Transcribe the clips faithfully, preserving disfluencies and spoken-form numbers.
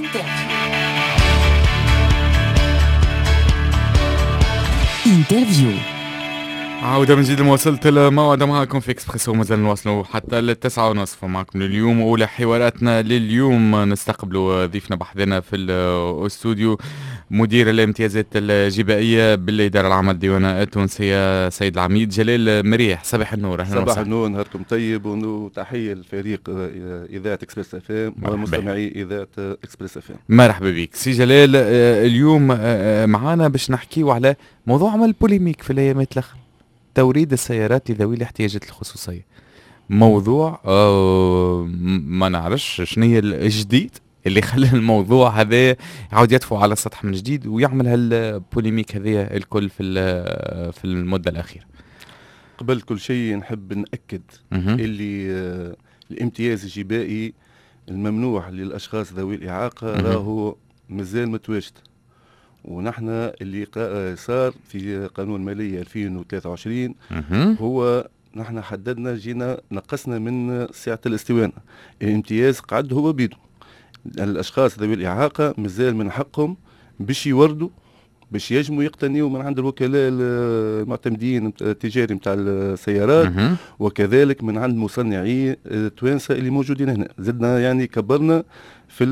انترفيو. عودة من جديد، وصلت الموعد معكم في اكسبريسو، مازال نواصلوا حتى التسعة ونصف معكم لليوم. أولى حواراتنا لليوم نستقبلوا ضيفنا بحذنا في الاستوديو مدير الامتيازات الجبائية بالإدارة العامة الديوانية التونسية سيد العميد جلال مريح. صباح النور. صباح النور، نهاركم طيب، وتحية للفريق إذاعة إكسبريس اف ام ومستمعي إذاعة إكسبريس اف ام. مرحبا بك سي جلال. اليوم معانا باش نحكيو على موضوع عمل بوليميك في الأيامات الأخرى، توريد السيارات لذوي الاحتياجات الخصوصية. موضوع آه ما نعرفش شنو هي الجديد اللي خلى الموضوع هذا يعاود يدفع على السطح من جديد ويعمل هالبوليميك هذه الكل في في المدة الأخيرة. قبل كل شيء نحب نأكد اللي آه الامتياز الجبائي الممنوح للأشخاص ذوي الإعاقة راهو مازال متواجد، ونحن اللي صار في قانون المالية ألفين وثلاثة وعشرين هو نحن حددنا، جينا نقصنا من سعة الاستوانة. الامتياز قعد هو بيدو، الأشخاص ذوي الإعاقة مازال من حقهم باش يوردوا، باش يجموا يقتنيوا من عند الوكلاء المعتمدين التجاري متاع السيارات، وكذلك من عند مصنعي التوانسة اللي موجودين هنا. زدنا يعني كبرنا في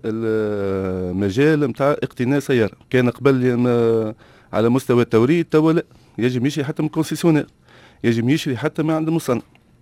المجال متاع اقتناء سيارة. كان قبل على مستوى التوريد، توا لا، يجب يشري حتى من كونسيسيونير، يجب يشري حتى من عند المصنع.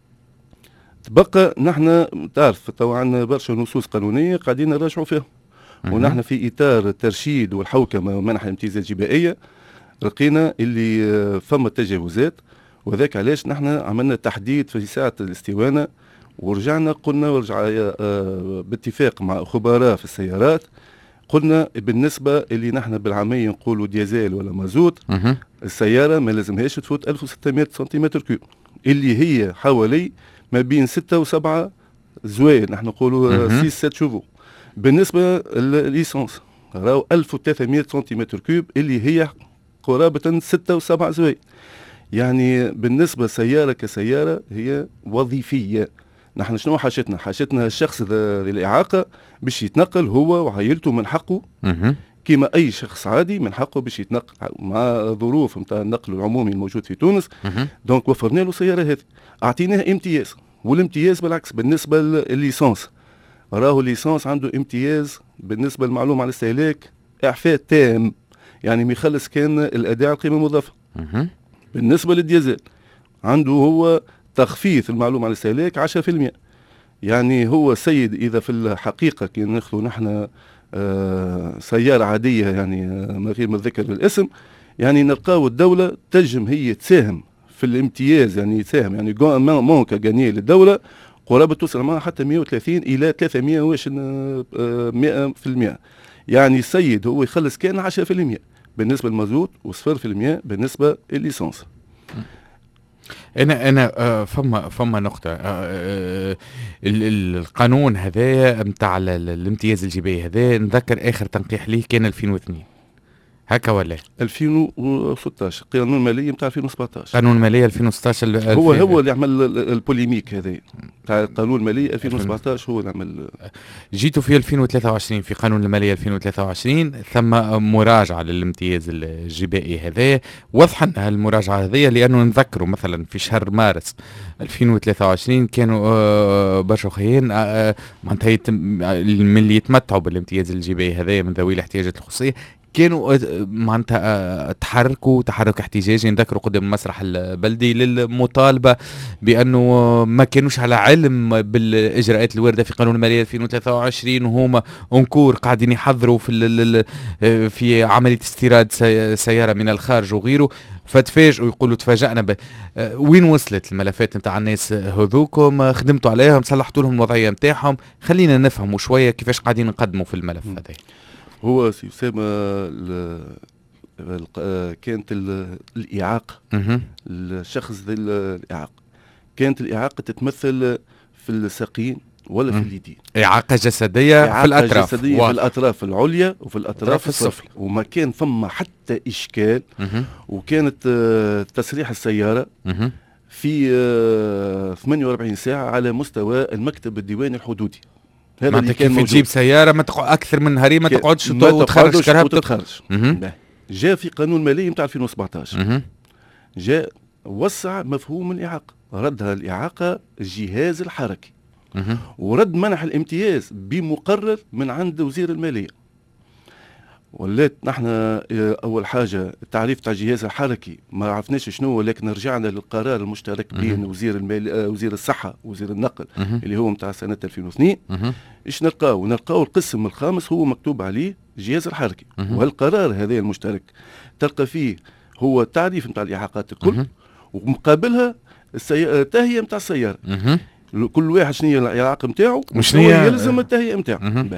تبقى نحن تعرف توا عندنا برشا نصوص قانونية قاعدين نراجعوا فيها، ونحن في إطار الترشيد والحوكمة ومنح الامتيازات الجبائية لقينا اللي فما تجاوزات، وذاك علاش نحن عملنا تحديد في ساعة الاستوانة، ورجعنا قلنا ورجع باتفاق مع خبراء في السيارات، قلنا بالنسبة اللي نحن بالعامية نقولوا ديزل ولا مازوت، السيارة ما لازمهاش تفوت ألف وستمائة سنتيمتر كيوب، اللي هي حوالي ما بين ستة وسبعة زوايد، نحن نقولوا ستة سبعة شوفو. بالنسبة للليسانس راهو ألف وثلاثمائة سنتيمتر كيوب، اللي هي قرابة ستة وسبعة زوايد. يعني بالنسبة سيارة كسيارة هي وظيفية. نحن شنو حاجتنا؟ حاجتنا الشخص ذي الإعاقة باش يتنقل هو وعائلته، من حقه كما أي شخص عادي من حقه باش يتنقل مع ظروف نتاع النقل العمومي الموجود في تونس. دونك وفرنا له السيارة هذه، أعطيناه امتياز. والامتياز بالعكس بالنسبة للليسانس، راهو الليسانس عنده امتياز بالنسبة للمعلومة على الاستهلاك، إعفاء تام، يعني ما يخلص كان الأداء على القيمة المضافة. بالنسبة للديزل عنده هو تخفيض المعلومة على الاستهلاك عشرة في المئة. يعني هو سيد إذا في الحقيقة كي ناخذ نحن آه سيارة عادية، يعني آه من غير ما ذكر الاسم، يعني نلقاو الدولة تجم هي تساهم في الامتياز، يعني تساهم يعني مونكا جانيه للدولة قرابة توصل معها حتى مئة وثلاثين إلى ثلاثمائة واش مئة في المئة. يعني السيد هو يخلص كان عشرة في المئة بالنسبة للمازوت وصفر في المئة بالنسبة للليسانس. انا انا فما فما نقطه، آه القانون هذا نتاع الامتياز الجبائي هذا، نذكر اخر تنقيح ليه كان ألفين واثنين هكا ولا ألفين وستة عشر، قانون المالية نتاع ألفين وسبعة عشر. قانون المالية ألفين وستة عشر هو هو اللي عمل البوليميك هذا تاع قانون المالية ألفين وسبعة عشر، هو اللي عمل. جيتوا في ألفين وثلاثة وعشرين في قانون المالية ألفين وثلاثة وعشرين ثم مراجعة للامتياز الجبائي هذا. وضح أن المراجعة هذه لأنه نذكروا مثلا في شهر مارس ألفين وثلاثة وعشرين كانوا برشا خيين معناتها من اللي يتمتعوا بالامتياز الجبائي هذا من ذوي الاحتياجات الخصوصية كانوا معناتها تحركوا تحرك احتجاجي، نذكروا قدام المسرح البلدي للمطالبة بأنه ما كانوش على علم بالإجراءات الواردة في قانون المالية ألفين وثلاثة وعشرين، وهما انكور قاعدين يحضروا في في عملية استيراد سيارة من الخارج وغيره. فتفاجئوا يقولوا تفاجأنا ب... وين وصلت الملفات نتاع الناس هذوكم؟ خدمتوا عليهم، صلحتوا لهم الوضعية نتاعهم؟ خلينا نفهموا شوية كيفاش قاعدين نقدموا في الملف هذا. هو سي أسامة كانت الإعاقة، الشخص ذي الإعاقة كانت الإعاقة تتمثل في الساقين ولا في اليدين، إعاقة جسدية إعاقة في الأطراف جسدية في الأطراف العليا وفي الأطراف السفلى، وما كان فما حتى إشكال. وكانت تسريح السيارة في ثمانية وأربعين ساعة على مستوى المكتب الديواني الحدودي. هذا اللي كان موجود. تجيب سياره ما تقعد اكثر من نهارين ما تقعدش وتخرج كرهب وتتخرج. جاء في قانون الماليه نتاع ألفين وسبعطاش جاء وسع مفهوم الاعاقه، ردها الاعاقه الجهاز الحركي، ورد منح الامتياز بمقرر من عند وزير الماليه. ولات نحن اول حاجه التعريف تاع الجهاز الحركي ما عرفناش شنو، ولكن رجعنا للقرار المشترك بين وزير المال وزير الصحه وزير النقل اللي هو نتاع سنه ألفين واثنين. ايش نلقاو؟ نلقاو القسم الخامس هو مكتوب عليه الجهاز الحركي، وهالقرار هذا المشترك تلقى فيه هو التعريف نتاع الاعاقات الكل، ومقابلها التهيئه نتاع السياره. كل واحد شنو هي الاعاقه نتاعو وشنو يلزم التهيئه نتاعو.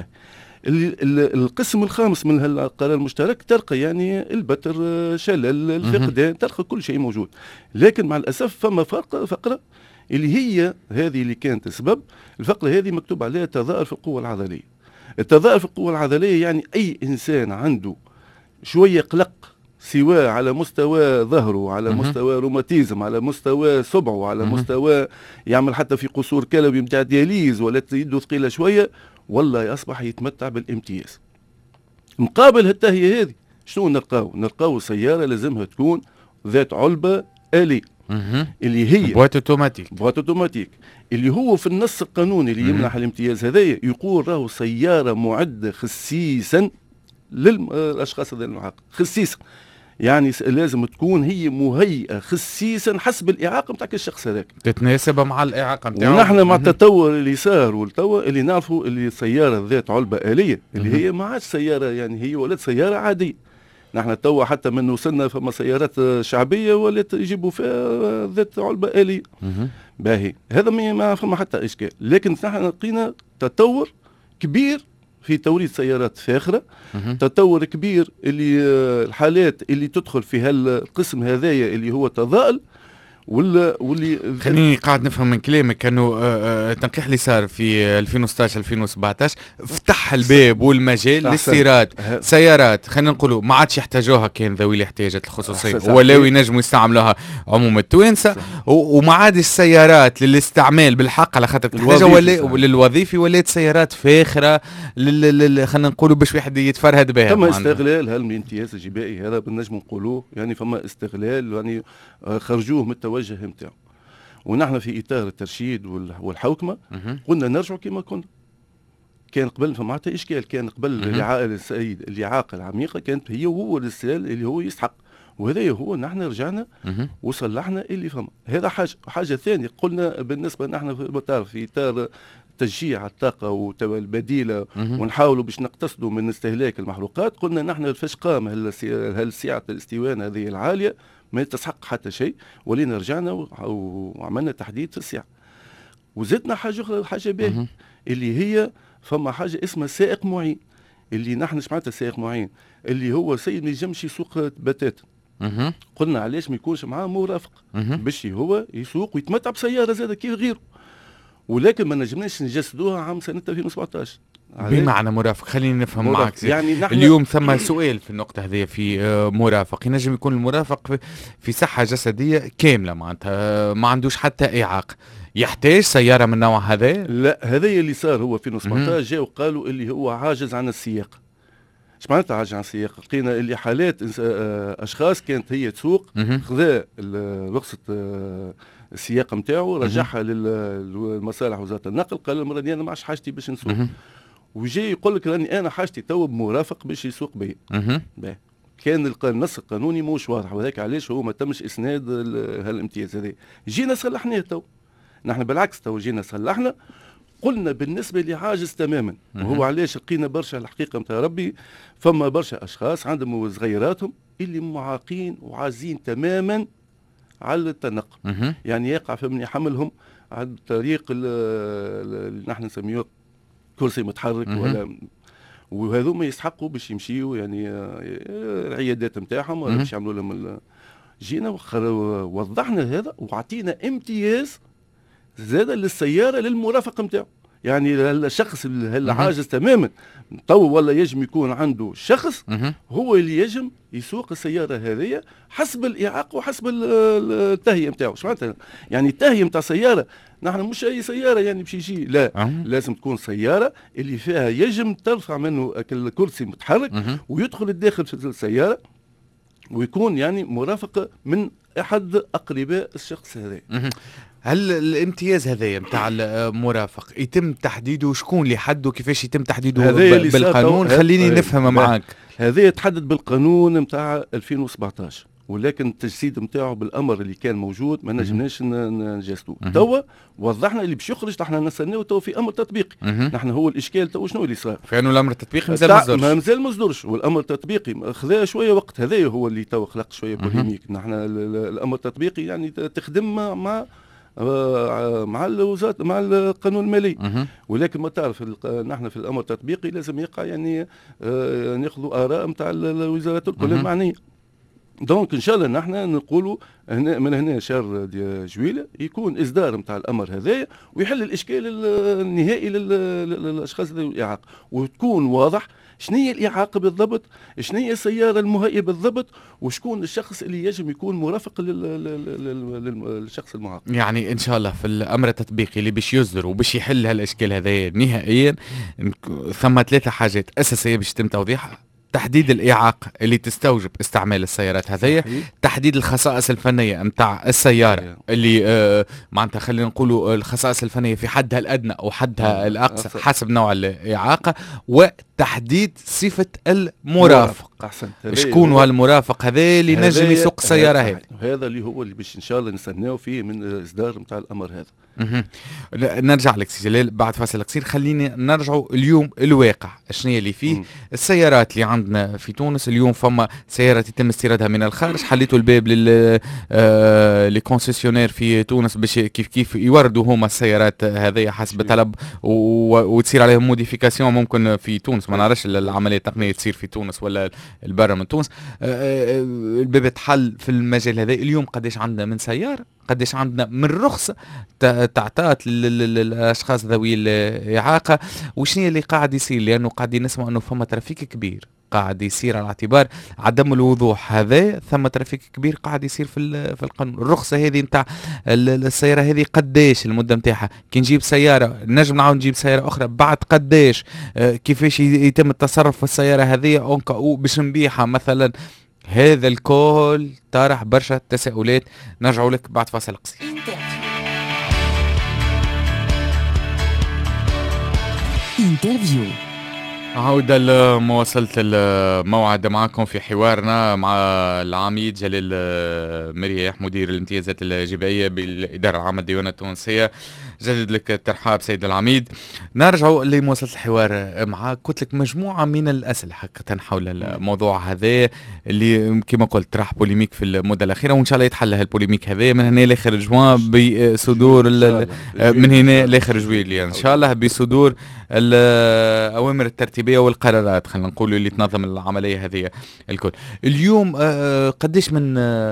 القسم الخامس من القرار المشترك تلقى يعني البتر، شلل، الفقدان، تلقى كل شيء موجود. لكن مع الاسف فما فرق فقره اللي هي هذه اللي كانت السبب. الفقره هذه مكتوب عليها تظاهر في القوه العضليه. التظاهر في القوه العضليه يعني اي انسان عنده شويه قلق، سواء على مستوى ظهره، على مستوى روماتيزم، على مستوى صبعه، على مستوى يعمل حتى في قصور كلوي نتاع دياليز، ولا يده ثقيله شويه، والله يصبح يتمتع بالامتياز. مقابل التهيئه هذه شنو نلقاو؟ نلقاو سياره لازمها تكون ذات علبه آلية اللي هي بوات اوتوماتيك. بوات اوتوماتيك اللي هو في النص القانوني اللي يمنح الامتياز هذايا يقول راهو سياره معده خصيصا للاشخاص ذوي الاعاقه، خصيصا يعني لازم تكون هي مهيئه خصيصا حسب الاعاقه نتاع الشخص هذاك، تتناسب مع الاعاقه نتاعو. ونحن مع التطور اللي صار والتوا اللي نعرفوا اللي السياره ذات علبه آلية اللي هي ما عادش سياره يعني هي ولات سياره عاديه. نحن توا حتى من وصلنا فما سيارات شعبيه ولات يجيبوا فيها ذات علبه آلية. باهي هذا ما فما حتى اشكال، لكن نحن لقينا تطور كبير في توريد سيارات فاخره، تطور كبير اللي الحالات اللي تدخل في هالقسم هذايا اللي هو تضاءل ولا واللي خليني قاعد نفهم من كلامك انه التنقيح اللي صار في ألفين وستة عشر ألفين وسبعطاش فتح الباب والمجال لاستيراد سيارات خلينا نقولوا ما عادش يحتاجوها كان ذوي الاحتياجات الخصوصيه ولاو ينجموا يستعملوها عموم التوانسه، وما عادش سيارات للاستعمال بالحق على خاطر تحتاجها ولا للوظيفي، ولات سيارات فاخره خلينا نقولوا باش واحد يتفرهد بها. فما استغلال هالامتياز الجبائي هذا بنجم نقولوه، يعني فما استغلال يعني خرجوه من التوجه نتاعو. ونحن في اطار الترشيد والحوكمه قلنا نرجعوا كما كنا. كان قبل فما حتى اشكال، كان قبل العائله السيد الاعاقه العميقه كانت هي وهو الاستلال اللي هو يستحق، وهذا هو نحن رجعنا وصلحنا اللي فما. هذا حاجه. حاجه ثانيه قلنا بالنسبه نحن في في اطار تشجيع الطاقه والبديله ونحاولوا باش نقتصدوا من استهلاك المحروقات، قلنا نحن فاش قام هالسعه الاستيوان هذه العاليه ما تستحق حتى شيء، ولينا رجعنا وعملنا تحديد في السعه. وزدنا حاجه اخرى، حاجه باهيه اللي هي فما حاجه اسمها سائق معين، اللي نحن سمعتها سائق معين اللي هو سيد ما ينجمش يسوق بتاتا. قلنا علاش ما يكونش معاه مرافق باش هو يسوق ويتمتع بسياره زاده كيف غيره، ولكن ما نجمناش نجسدوها عام سنه ألفين وسبعطاش. بمعنى مرافق خليني نفهم معك يعني اليوم ثم سؤال في النقطة هذه في مرافق. ينجم يكون المرافق في صحة جسدية كاملة معناتها ما عندوش حتى إعاقة، يحتاج سيارة من النوع هذا؟ لا، هذا اللي صار هو في ألفين وسبعطاش جاء وقالوا اللي هو عاجز عن السياقة. ايش معناتها عاجز عن السياقة؟ لقينا اللي حالات أشخاص كانت هي تسوق خذا رخصة السياقة نتاعو رجعها للمصالح وزارة النقل، قال المرة دي أنا ما عادش حاجتي باش نسوق، وجاي يقول لك راني انا حاجتي تو بمرافق باش يسوق بيا. كان النص القانوني موش واضح، وهذاك علاش هو ما تمش اسناد هالامتياز هذا. جينا صلحناه تو، نحن بالعكس تو جينا صلحنا، قلنا بالنسبه اللي عاجز تماما. وهو علاش لقينا برشا الحقيقه نتاع ربي فما برشا اشخاص عندهم صغيراتهم اللي معاقين وعازين تماما على التنقل، يعني يقع فمني حملهم عن طريق اللي نحن نسميه كرسي متحرك ولا، وهذوما يسحقوا باش يمشيوا يعني العيادات نتاعهم ولا باش يعملوا لهم. جينا وضحنا هذا وعطينا امتياز زاد للسياره للمرافق نتاعو، يعني الشخص العاجز تماما تو ولا يجم يكون عنده شخص هو اللي يجم يسوق السياره هذه حسب الاعاقه وحسب التهيئه نتاعو. اش معناتها؟ يعني التهيئه نتاع سياره نحن مش اي سياره يعني باش يجي لا أه. لازم تكون سياره اللي فيها يجم ترفع منه الكرسي متحرك أه. ويدخل الداخل في السياره ويكون يعني مرافق من احد اقرباء الشخص هذا. هل الامتياز هذايا نتاع المرافق يتم تحديده شكون اللي حده كيفاش يتم تحديده بالقانون؟ خليني نفهم معاك. هذا يتحدد بالقانون نتاع ألفين وسبعطاش ولكن التجسيد نتاعو بالامر اللي كان موجود ما نجمناش نجسدوه. توا وضحنا اللي باش يخرج نحن نستناو تو في امر تطبيقي. نحن هو الاشكال تو شنو اللي صار؟ فانه الامر التطبيقي مازال ما صدرش. مازال ما صدرش والامر التطبيقي خذا شويه وقت. هذا هو اللي تو خلق شويه بوليميك. نحن الامر التطبيقي يعني تخدم مع مع الوزاره مع القانون المالي ولكن ما تعرف نحن في الامر التطبيقي لازم يقع يعني ناخذوا اراء نتاع الوزارات الكل المعنيه. دونك ان شاء الله نحن نقولوا هنا من هنا شهر جويلة يكون اصدار نتاع الامر هذايا ويحل الاشكال النهائي للاشخاص ذوي الاعاقه وتكون واضح شنو هي الاعاقه بالضبط، شنو هي السياره المهيئه بالضبط، وشكون الشخص اللي يجب يكون مرافق للشخص المعاق. يعني ان شاء الله في الامر التطبيقي اللي باش يصدر وباش يحل هالاشكال هذايا نهائيا ثم ثلاثه حاجات اساسيه باش يتم توضيحها: تحديد الإعاقة اللي تستوجب استعمال السيارات هذية، تحديد الخصائص الفنية متاع السيارة صحيح. اللي آه معناتها خلينا نقولوا الخصائص الفنية في حدها الأدنى أو حدها الأقصى أصلاً. حسب نوع الإعاقة، وتحديد صفة المرافق. شكون هو المرافق هذا اللي نجم يسوق السيارة هذه؟ هذا اللي هو اللي باش إن شاء الله نستناو فيه من إصدار متاع الأمر هذا. نرجع لك سي جلال بعد فاصل قصير. خليني نرجعوا اليوم الواقع شنو اللي فيه. مم. السيارات اللي عندنا في تونس اليوم فما سيارات يتم استيرادها من الخارج، حليتوا الباب لل آه للكونسيسيونير في تونس باش كيف كيف يوردوا هما السيارات هذه حسب طلب وتصير عليهم موديفيكاسيون ممكن في تونس. ما نعرفش العمليه التقنيه تصير في تونس ولا البرا من تونس. آه الباب تحل في المجال هذا. اليوم قداش عندنا من سياره، قداش عندنا من رخصة تعطات للأشخاص ذوي الإعاقة، وشنو اللي قاعد يصير؟ لأنه قاعد نسمع أنه فما ترافيك كبير قاعد يصير على اعتبار عدم الوضوح هذا. ثم ترافيك كبير قاعد يصير في في القانون. الرخصة هذه نتاع السيارة هذه قداش المدة نتاعها؟ كي نجيب سيارة نجم نعاود نجيب سيارة أخرى بعد قداش؟ آه كيفاش يتم التصرف في السيارة هذه أونكا باش نبيعها مثلا؟ هذا الكل طرح برشا تساؤلات. نرجعوا لك بعد فاصل قصير. انترفيو. عودة لمواصلة الموعد معكم في حوارنا مع العميد جلال مرياح مدير الامتيازات الجبائية بالإدارة العامة للديوان التونسية. جدد لك الترحاب سيد العميد. نرجع لمواصلة الحوار معك. قلت لك مجموعة من الأسئلة حقا حول الموضوع هذا اللي كما قلت راح بوليميك في المدة الأخيرة، وإن شاء الله يتحل هالبوليميك هذا من هنا لاخر جوان بصدور من هنا لاخر جويلية إن شاء الله بصدور الأوامر الترتيبية والقرارات خلينا نقول اللي تنظم العملية هذه الكل. اليوم قديش من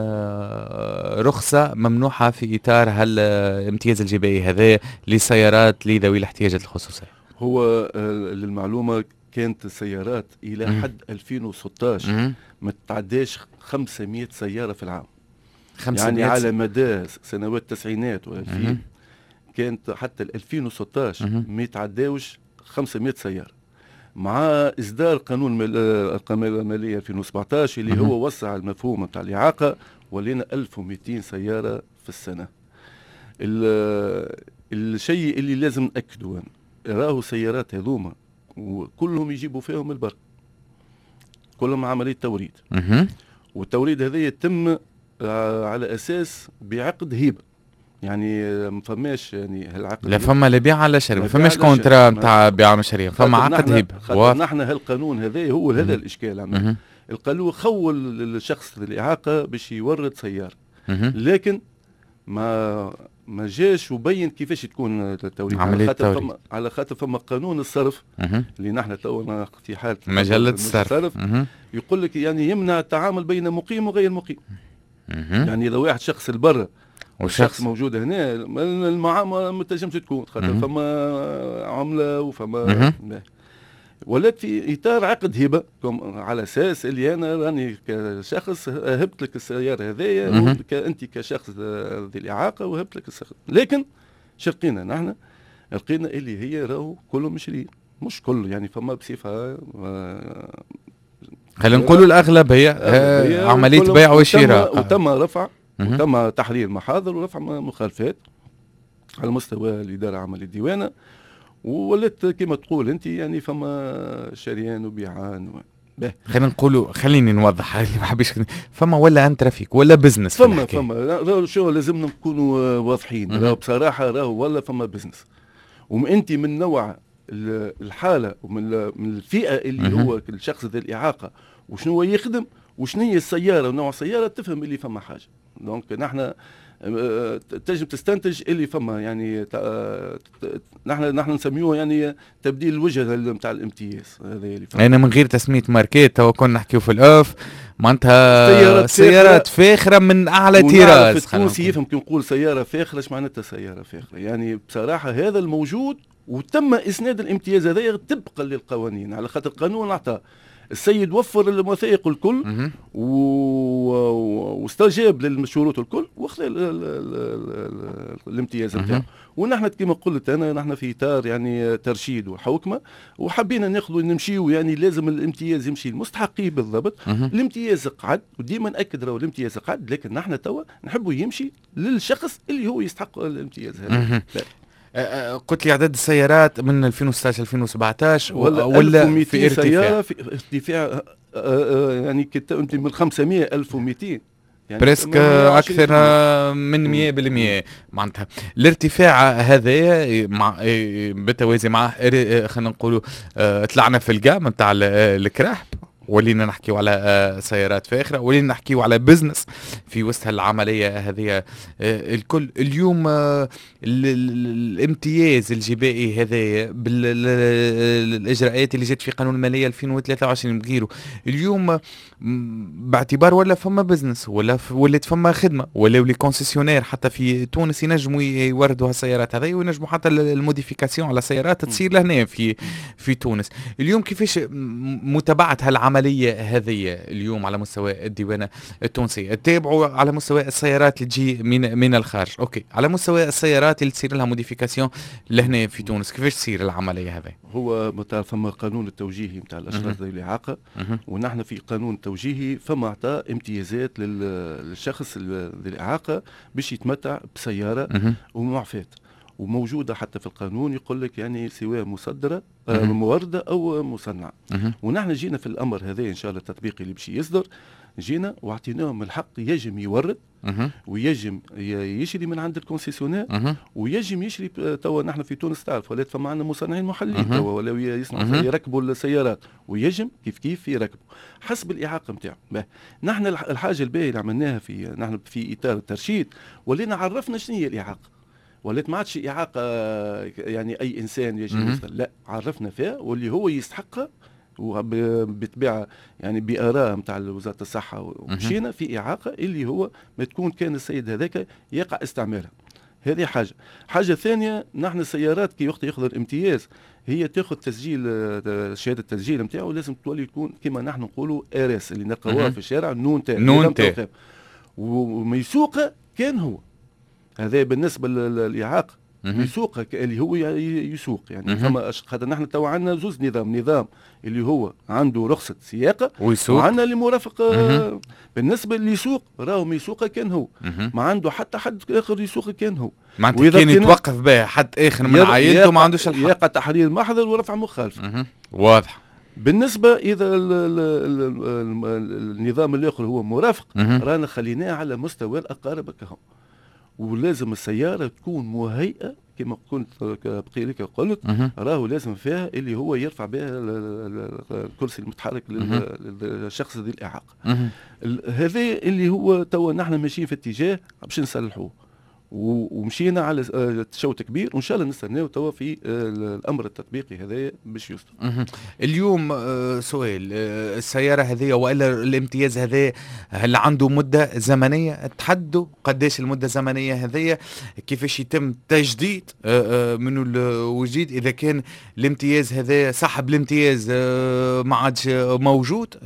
رخصة ممنوحة في إطار هالامتياز الجبائي هذا لسيارات لذوي الاحتياجات الخصوصية؟ هو للمعلومة كانت السيارات إلى م- حد ألفين وستة عشر ما تتعداش خمسمائة سيارة في العام. يعني على مدى سنوات التسعينات والألفين كانت حتى ألفين وستة عشر ما يتعداوش خمسمائة سيارة. مع إصدار قانون القانون المالية ألفين وسبعة عشر اللي هو وسع المفهوم بتاع الإعاقة ولينا ألف ومئتين سيارة في السنة. الشيء اللي لازم نأكده راهو سيارات هذوما وكلهم يجيبوا فيهم البر، كلهم عملية توريد. والتوريد هذا يتم على أساس بعقد هيبة، يعني ما فماش يعني هالعقد. لا فما لا بيع على شراء، ما فماش كونترا نتاع بيع مشاريع، فما عقد هيبة. نحن هالقانون هذا هو هذا الإشكال عندنا. القانون خول الشخص الإعاقة باش يورد سيارة، لكن ما ما جاش وبين كيفاش تكون التوريد. على خاطر فما على خاطر فما قانون الصرف اللي نحن تونا في حالة مجلة الصرف يقول لك يعني يمنع التعامل بين مقيم وغير مقيم. يعني إذا واحد شخص البر والشخص موجود هنا المعامله ما تنجمش تكون خاطر فما عمله وفما ولات في اطار عقد هبه على اساس اللي انا راني كشخص هبت لك السياره هذايا انت كشخص ذي الاعاقه وهبت لك السيارة. لكن شرقينا نحن لقينا اللي هي راهو كله مشري مش كله يعني فما بصفه خلينا نقولوا الاغلب هي, هي عمليه بيع وشراء وتم رفع وتم تحرير محاضر ورفع مخالفات على مستوى الاداره العامه للديوانه ولات كما تقول انت يعني فما شريان وبيعان و... خلينا نقولوا خليني نوضح اللي ما حبيش فما ولا ان ترافيك ولا بزنس فما فما راهو شو لازمنا نكونوا واضحين راهو بصراحه راهو ولا فما بزنس وانت من نوع الحاله ومن من الفئه اللي مم. هو الشخص ذي الاعاقه وشنو هو يخدم وشنو هي السياره ونوع السياره تفهم اللي فما حاجه. دونك نحن تنجم تستنتج اللي فما يعني نحن نحن نسميوه يعني تبديل الوجه نتاع الامتياز هذا اللي فما. انا من غير تسميه ماركات تو كنا نحكيو في الاوف معناتها سيارات, سيارات فاخره من اعلى طراز. التونسي يفهم كي نقول سياره فاخره ايش معناتها سياره فاخره يعني بصراحه هذا الموجود وتم اسناد الامتياز هذا طبقا للقوانين على خاطر القانون اعطى السيد وفر الوثائق الكل واستجاب للشروط الكل واخذ الامتياز نتاعو. ونحن كما قلت انا نحن في اطار يعني ترشيد وحوكمه وحبينا ناخذ نمشيو يعني لازم الامتياز يمشي لمستحقيه بالضبط. الامتياز قعد وديما ناكد راهو الامتياز قعد لكن نحن توا نحبوا يمشي للشخص اللي هو يستحق الامتياز هذا. قلت لي عدد السيارات من ألفين وستة عشر ألفين وسبعة عشر ولا, ولا في ارتفاع في ارتفاع يعني انت من خمسمائة ألف ومئتين يعني بريسك اكثر من مئة بالمئة معناتها الارتفاع هذا مع بالتوازي معه خلينا نقولوا طلعنا في الجام نتاع الكراح ولينا نحكيو على سيارات فاخرة ولينا نحكيو على بزنس في وسط هالعملية هذه الكل. اليوم الامتياز الجبائي هذا بالإجراءات اللي جت في قانون المالية ألفين وثلاثة وعشرين بغيره اليوم باعتبار ولا فما بزنس ولا ولات فما خدمة ولا ولي كونسيسيونير حتى في تونس ينجموا يوردوا هالسيارات هذه وينجموا حتى الموديفيكاسيون على سيارات تصير لهنا في في تونس. اليوم كيفاش متابعة هالعملية العملية هذه اليوم على مستوى الديوانة التونسية؟ تتابعوا على مستوى السيارات اللي تجي من من الخارج اوكي على مستوى السيارات اللي تصير لها موديفيكاسيون لهنا في تونس كيفاش تصير العملية هذه؟ هو تعرف فما قانون التوجيهي نتاع الاشخاص ذوي الاعاقة ونحن في قانون توجيهي فما اعطاء امتيازات للشخص ذي الاعاقة باش يتمتع بسيارة ومعفاة وموجودة حتى في القانون يقول لك يعني سواء مصدرة آه موردة أو مصنعة. ونحن جينا في الأمر هذا إن شاء الله التطبيقي اللي باش يصدر جينا واعطيناهم الحق يجم يورد ويجم يشري من عند الكونسيسيونير ويجم يشري توا نحن في تونس تعرف ولات فما عندنا مصنعين محلين توا ولا يصنعوا يركبوا السيارات ويجم كيف كيف يركبوا حسب الإعاقة نتاعو. نحن الحاجة الباهية اللي عملناها في نحن في إطار الترشيد ولينا عرفنا شنو هي الإعاقة ولات ما عادش إعاقة يعني أي إنسان يجي يوصل لا عرفنا فيها واللي هو يستحقها وبطبيعة يعني بآراء نتاع وزارة الصحة ومشينا في إعاقة اللي هو ما تكون كان السيد هذاك يقع استعمالها. هذه حاجة. حاجة ثانية نحن السيارات كي وقت ياخذ الامتياز هي تاخذ تسجيل شهادة التسجيل نتاعو لازم تولي تكون كما نحن نقولوا ار اس اللي نلقاوها في الشارع نون تاع نون تاع وميسوقة كان هو هذا بالنسبه للاعاقه يسوق اللي هو يسوق يعني فما خاطر نحن تو عندنا زوز نظام نظام اللي هو عنده رخصه سياقه وعندنا اللي مرافق بالنسبه اللي يسوق راهو يسوق كان هو ما عنده حتى حد اخر يسوق كان هو معناتها كان يتوقف به حد اخر من عائلته ما عندوش الحق يقع تحرير محضر ورفع مخالفه واضح. بالنسبه اذا ال ال ال النظام الاخر هو مرافق رانا خليناه على مستوى الاقارب كهم ولازم السيارة تكون مهيئة كما كنت بقي لك قلت راهو لازم فيها اللي هو يرفع بها الكرسي المتحرك للشخص ذي الإعاقة. هذا اللي هو توا نحن ماشيين في اتجاه باش نصلحوه ومشينا على تشوت كبير، وان شاء الله نستناو توا في الامر التطبيقي هذايا باش يصدر. اليوم سؤال، السياره هذه والا الامتياز هذا هل عنده مده زمنيه؟ تحدوا قداش المده الزمنيه هذه؟ كيفاش يتم تجديد منه الوجديد اذا كان الامتياز هذا صاحب الامتياز ما عادش موجود؟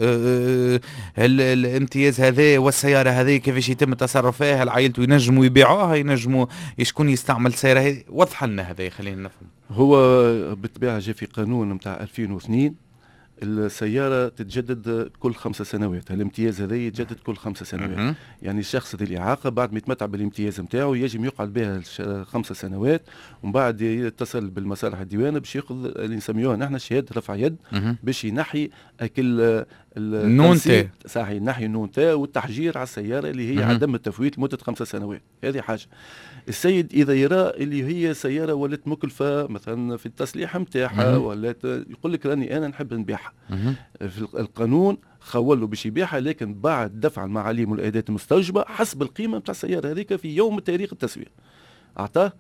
هل الامتياز هذا والسياره هذه كيفاش يتم التصرف فيها؟ هل عائلته ينجموا يبيعوها؟ ينجموا شكون يستعمل السياره هذه؟ وضح لنا هذا خلينا نفهم. هو بالطبيعه جاء في قانون نتاع ألفين واثنين السياره تتجدد كل خمس سنوات، الامتياز هذا يتجدد كل خمس سنوات. يعني الشخص ذي الاعاقه بعد ما يتمتع بالامتياز نتاعو يجب يقعد بها خمس سنوات، ومن بعد يتصل بالمصالح الديوانه باش ياخذ اللي نسميوها نحن شهاده رفع يد باش ينحي اكل النون تاع صحيح، ينحي النون تاع والتحجير على السياره اللي هي عدم التفويت لمده خمس سنوات. هذه حاجه. السيد اذا يرى اللي هي سياره ولات مكلفه مثلا في التصليح نتاعها ولا يقول لك راني انا نحب نبيعها، في القانون خول له باش يبيعها، لكن بعد دفع المعاليم والاداه المستوجبه حسب القيمه نتاع السياره هذيك في يوم تاريخ التسويه، اعطاه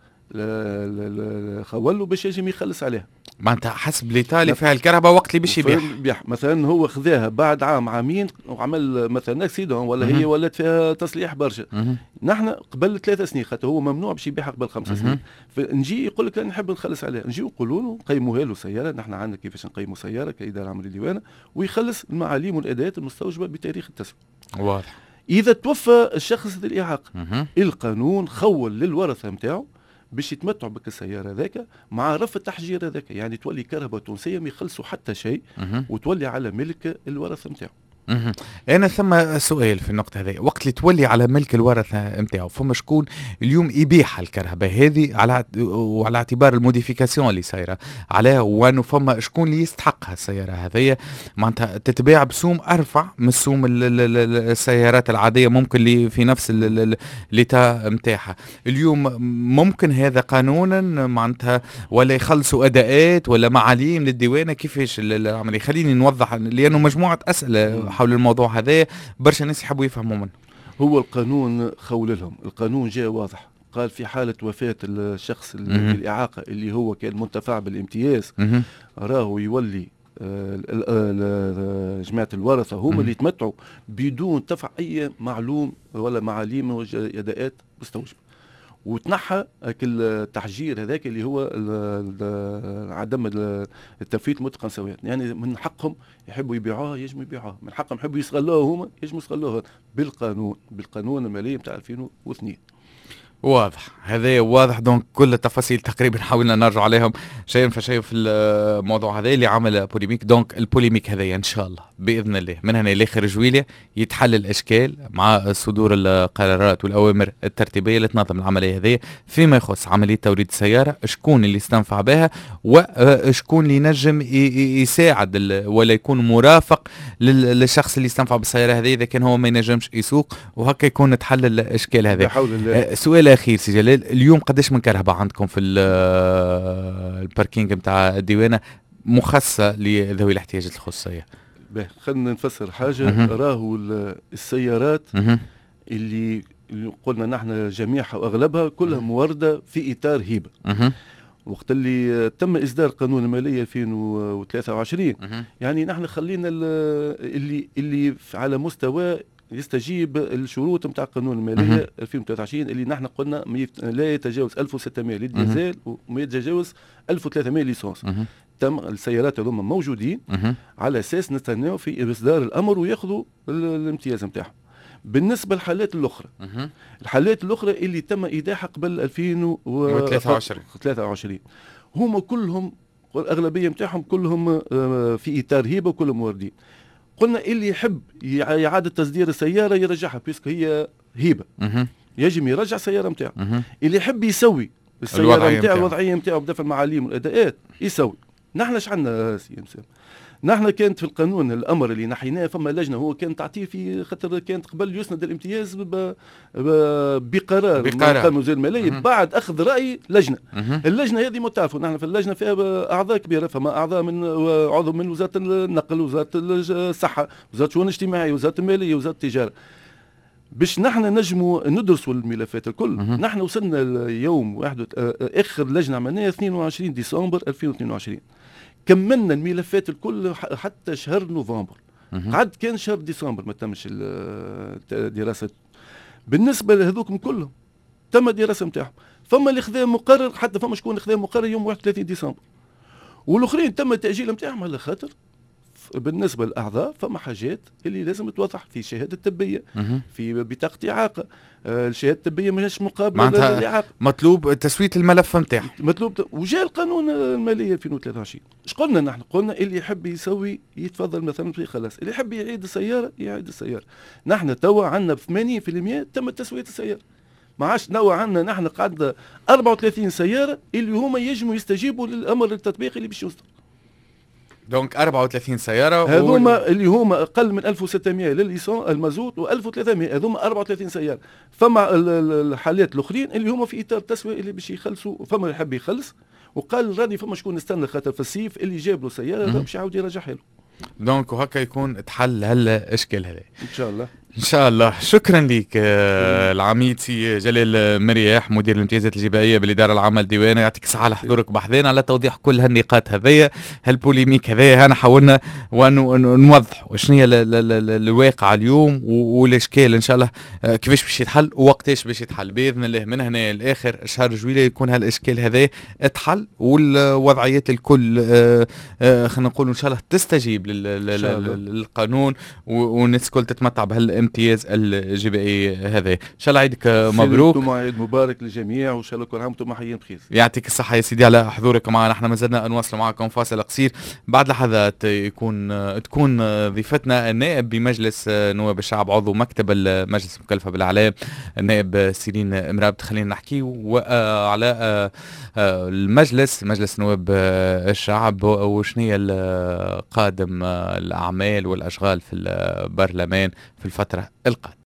خول له باش يجي يخلص عليها معناتها حسب ليتا اللي فيها الكهرباء وقت اللي باش يبيعها. مثلا هو خذاها بعد عام عامين وعمل مثلا اكسيدون ولا هي ولات فيها تصليح برشا، نحن قبل ثلاثة سنين خاطر هو ممنوع باش يبيعها قبل خمس سنين، فنجي يقول لك نحب نخلص عليها، نجي نقولوا له نقيموها له سياره، نحن عندنا كيفاش نقيموا سياره كاداره عمري ديوانه، ويخلص المعاليم والاداه المستوجبه بتاريخ التسويه. واضح. اذا توفى الشخص ذي الاعاقه القانون خول للورثه نتاعو باش يتمتعوا بك السياره ذاك مع رف التحجير هذاك، يعني تولي كهرباء تونسيه ما يخلصوا حتى شيء وتولي على ملك الورثه نتاعو. انا ثم سؤال في النقطه هذه، وقت اللي تولي على ملك الورثه نتاعو فما شكون اليوم يبيعها الكهرباء هذه على وعلى اعتبار الموديفيكاسيون اللي صايره عليها، وانه فما شكون اللي يستحقها السياره هذه معناتها تتباع بسوم ارفع من سوم السيارات العاديه ممكن اللي في نفس ليتا نتاعها. اليوم ممكن هذا قانونا معناتها ولا يخلصوا اداءات ولا معاليم للديوانه؟ كيفاش العمليه؟ خليني نوضح لانه مجموعه اسئله حول الموضوع هذا برشا ناس يحبوا يفهموا منه. هو القانون خول لهم، القانون جاء واضح، قال في حالة وفاة الشخص الإعاقة اللي هو كان منتفع بالامتياز راهو يولي جماعة الورثة هم اللي يتمتعوا بدون دفع أي معلوم ولا معاليم وأداءات مستوجبة، وتنحى التحجير هذاك اللي هو عدم التفويت مدة خمس سنوات. يعني من حقهم يحبوا يبيعوها يجموا يبيعوها، من حقهم يحبوا يستغلوها هما يجموا يستغلوها بالقانون بالقانون المالي نتاع ألفين واثنين. واضح، هذا واضح. دونك كل التفاصيل تقريبا حاولنا نرجع عليهم شيء فشيء في الموضوع هذا اللي عمل بوليميك. دونك البوليميك هذا ان شاء الله باذن الله من هنا لاخر جويليا يتحل الاشكال مع صدور القرارات والاوامر الترتيبيه اللي تنظم العمليه هذه فيما يخص عمليه توريد السياره، شكون اللي استنفع بها وشكون اللي ينجم يساعد ولا يكون مرافق للشخص اللي استنفع بالسياره هذه اذا كان هو ما ينجمش يسوق، وهكا يكون تحل الاشكال هذه. سؤال اخير سي جلال، اليوم قداش من كهرباء عندكم في الباركينج نتاع الديوانه مخصصه لذوي الاحتياجات الخصوصيه؟ خلينا نفسر حاجه. راهو السيارات اللي, اللي قلنا نحن جميعها واغلبها كلها مورده في اطار هيبه. وقت اللي تم اصدار قانون الماليه ألفين وثلاثة وعشرين يعني نحن خلينا اللي اللي على مستوى يستجيب الشروط نتاع القانون الماليه ألفين وثلاثة وعشرين اللي نحن قلنا لا يتجاوز ألف وستمائة للديزل وما يتجاوز ألف وثلاثمائة ليسونس. تم السيارات هذوما موجودين على اساس نستناو في اصدار الامر وياخذوا الامتياز نتاعهم. بالنسبه للحالات الاخرى الحالات الاخرى اللي تم ايداعها قبل ألفين وثلاثة وعشرين هما كلهم الاغلبيه نتاعهم كلهم في اطار هيبه وكلهم موردين. قلنا اللي يحب إعادة تصدير السيارة يرجعها بيسك هي هيبة يجب يرجع السيارة نتاعو. اللي يحب يسوي السيارة نتاعو الوضعية نتاعو بدفع المعاليم والأداءات يسوي. نحن شعلنا سي مسام، نحن كانت في القانون الامر اللي نحيناه فما لجنه هو كان تعطيه في خاطر كانت قبل يسند الامتياز بقرار من وزير الماليه بعد اخذ راي لجنه. اللجنه هذه متعرفوا نحن في اللجنه فيها اعضاء كبيره، فما اعضاء من عضو من وزاره النقل، وزاره الصحه، وزاره الشؤون الاجتماعيه، وزاره الماليه، وزاره التجاره. باش نحن نجموا ندرسوا الملفات الكل. مهم. نحن وصلنا اليوم واحد وت- آه، اخر لجنه عملناها اثنين وعشرين ديسمبر ألفين واثنين وعشرين، كملنا الملفات الكل ح- حتى شهر نوفمبر. مهم. قعد كان شهر ديسمبر ما تمش ال- دراسه. بالنسبه لهذوكم كلهم تم دراسه نتاعهم. فما اللي خذا مقرر، حتى فما شكون خذا مقرر يوم واحد وثلاثين ديسمبر، والاخرين تم التاجيل نتاعهم على خاطر بالنسبه للاعضاء فما حاجات اللي لازم توضح في شهاده طبيه، مهم. في بطاقه اعاقه. آه، الشهاده الطبيه ماهيش مقابله معناتها للاعاقه. مطلوب تسويه الملف نتاعهم. مطلوب. وجاء القانون الماليه ألفين وثلاثة وعشرين، ايش قلنا نحن؟ قلنا اللي يحب يسوي يتفضل مثلا في خلاص، اللي يحب يعيد السياره يعيد السياره. نحن توا عندنا ثمانين بالمئة تم تسويه السياره، ما عادش نوع عندنا نحن قعدنا أربعة وثلاثين سياره اللي هما يجموا يستجيبوا للامر التطبيقي اللي باش يصدر. دونك أربعة وثلاثين سياره هذوما اللي هما اقل من ألف وستمئة للليسون المازوت و1300 هذوما أربعة وثلاثين سياره. فما ال- ال- الحالات الاخرين اللي هما في اطار التسويه اللي باش يخلصوا. فما اللي يحب يخلص وقال راني فما شكون نستنى خاطر في الصيف اللي جاب له سياره مهم. باش يعاود يرجعها له دونك وهكا يكون تحل هالاشكال هذا ان شاء الله. ان شاء الله. شكرا لك آه، العميد سي جلال مرياح مدير الامتيازات الجبائيه بالاداره العامه للديوانه، يعطيك الصحه على حضورك بحذانا على توضيح كل هالنقاط هذيا هالبوليميك هذايا. انا حاولنا ونوضح شنو هي ال- ال- ال- الواقع اليوم و- والاشكال ان شاء الله آه، كيفاش باش يتحل ووقتاش باش يتحل باذن الله. من هنا لاخر شهر جويلية يكون هالاشكال هذا اتحل والوضعيات الكل آه، آه، خلينا نقول ان شاء الله تستجيب لل- لل- إن شاء الله. لل- للقانون و- والناس الكل تتمتع بهالامتياز الجبائي هذا. ان شاء الله عيدك مبروك، انتم عيد مبارك للجميع وان شاء الله كل عام وانتم حيين بخير. يعطيك الصحة يا سيدي على حضورك معنا. احنا ما زلنا نواصل معكم فاصل قصير، بعد لحظات يكون تكون ضيفتنا النائب بمجلس نواب الشعب عضو مكتب المجلس المكلفة بالإعلام النائب سيرين مرابط. خلينا نحكي على المجلس مجلس نواب الشعب وشنو هي قادم الأعمال والأشغال في البرلمان في الفترة القادمة.